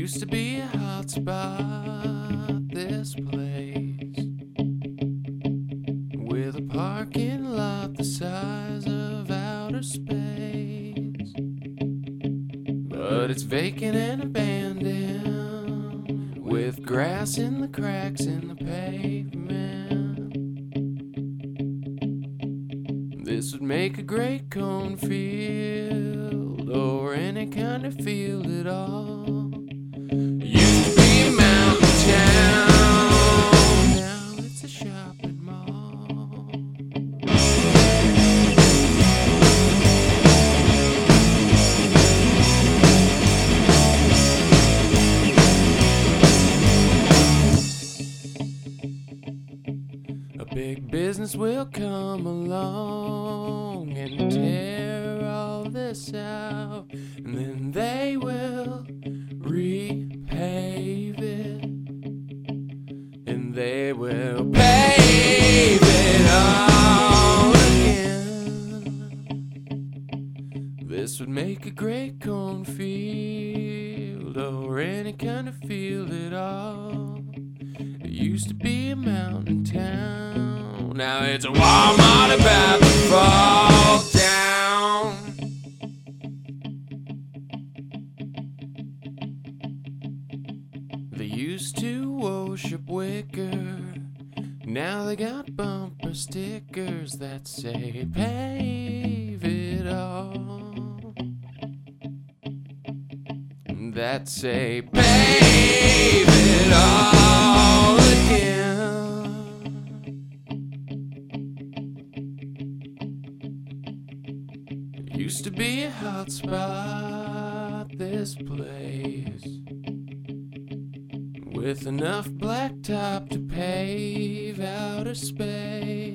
used to be a hot spot, this place, with a parking lot the size of outer space. But it's vacant and abandoned, with grass in the cracks in the pavement. This would make a great cornfield, or any kind of field at all. Used to be a mountain town, now it's a shopping mall. A big business will come along and tear all this out, and then they will repave it, and they will pave it all again. This would make a great cornfield, or any kind of field at all. It used to be a mountain town, now it's a Walmart about to fall down. They used to worship wicker, now they got bumper stickers that say pave it all, that say pave it all again. It used to be a hot spot, this place, with enough blacktop to pave outer space.